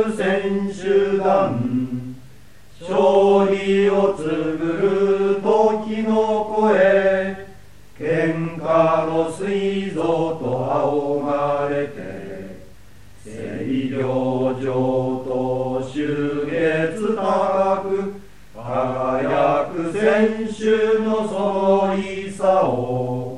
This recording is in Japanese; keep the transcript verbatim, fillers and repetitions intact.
選手団、勝利を告ぐ時の声、喧嘩の水蔵と仰がれて、清涼上と秋月高く輝く選手のそのいさを